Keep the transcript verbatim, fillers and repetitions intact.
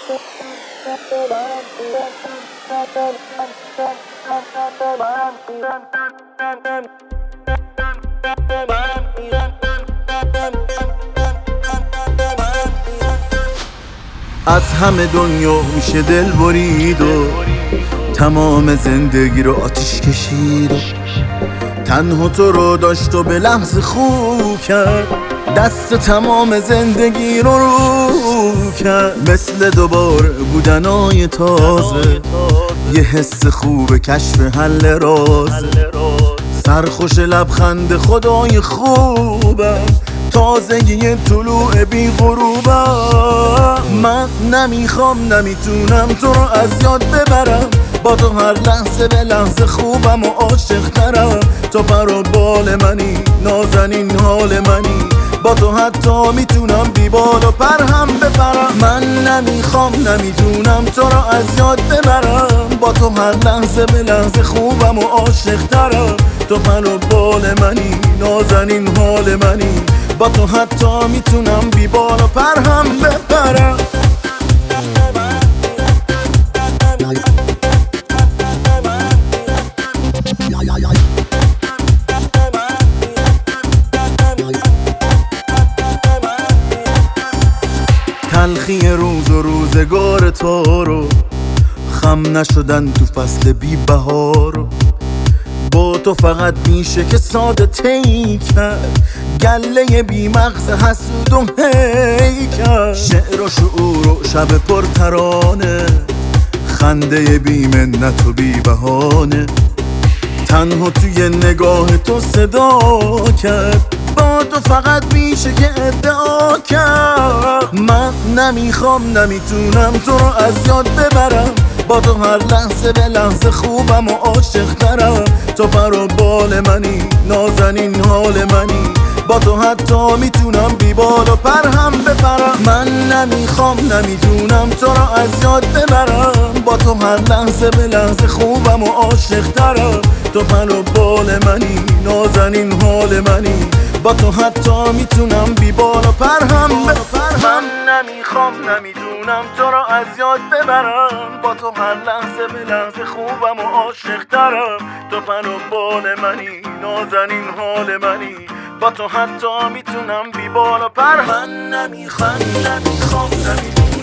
از همه دنیا میشه دل برید و تمام زندگی رو آتیش کشید و تنها تو رو داشت و به لحظه خوب کرد، دست تمام زندگی رو رو کرد. مثل دوباره بودنای تازه، یه حس خوب کشف حل رازه، سرخوش لبخند خدای خوبم، تازگی طلوع بی غروبم. من نمیخوام نمیتونم تو رو از یاد ببرم، با تو هر لحظه به لحظه خوبم و عاشق ترم. تو پر و بال منی، نازنین حال منی، با تو حتی میتونم بی بال و پر هم بپرم. من نمیخوام نمیتونم تو رو از یاد ببرم، با تو هر لحظه به لحظه خوبم و عاشق ترم. تو پر و بال منی، نازنین حال منی، با تو حتی میتونم بی بال و پر هم بپرم. تلخی روز و روزگار تو رو، خم نشدن تو فصل بی بهار، با تو فقط میشه که ساده تی کرد، گله بی مغز حسود و هی کرد. شعر و شعور و شب پر ترانه، خنده بی منت و بی بهانه، تنها توی نگاه تو صدا کرد، با تو فقط میشه که ادعا کرد. من نمیخوام نمیتونم تو رو از یاد ببرم، با تو هر لحظه به لحظه خوبم و عاشق ترم. تو پر و بال منی، نازنین حال منی، با تو حتی میتونم بی بال و پر هم بپرم. من نمیخوام نمیتونم تو رو از یاد ببرم، با تو هر لحظه به لحظه خوبم و عاشق ترم. تو پر و بال منی، نازنین حال منی، با تو حتی میتونم بی بال و پر هم بپرم. من نمیخوام نمیدونم تو رو از یاد ببرم، با تو هر لحظه به لحظه خوبم و عاشق ترم. تو پر و بال منی، نازنین حال منی، با تو حتی میتونم بی بال و پر. من نمیخوام نمیخوام نمیدونم